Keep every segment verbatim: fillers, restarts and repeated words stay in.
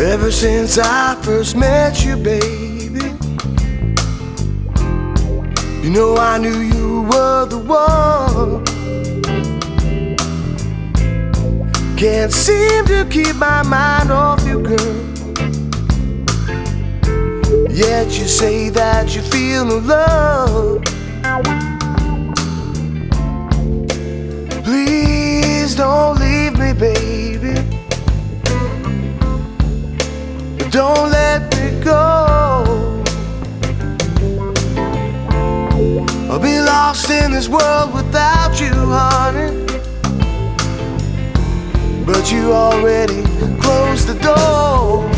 Ever since I first met you, baby, you know I knew you were the one. Can't seem to keep my mind off you, girl. Yet you say that you feel no love. Please don't leave me, baby. Don't let me go. I'll be lost in this world without you, honey. But you already closed the door.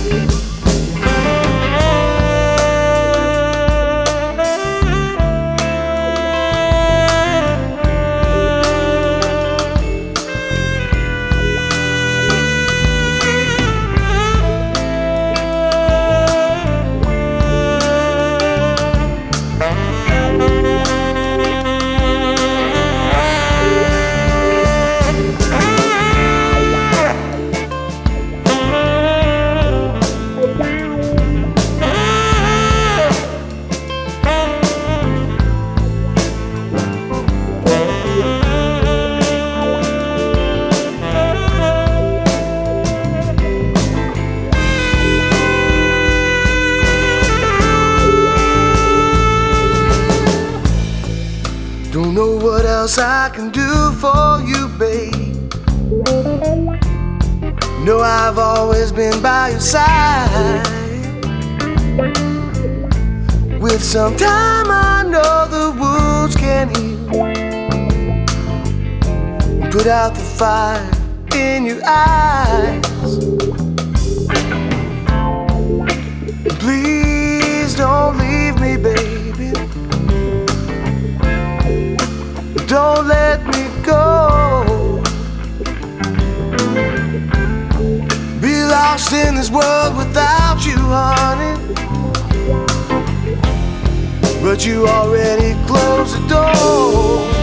Don't know what else I can do for you, babe. Know I've always been by your side. With some time I know the wounds can heal. Put out the fire in your eyes. Please don't leave me, baby. Don't let me go. Be lost in this world without you, honey. But you already closed the door.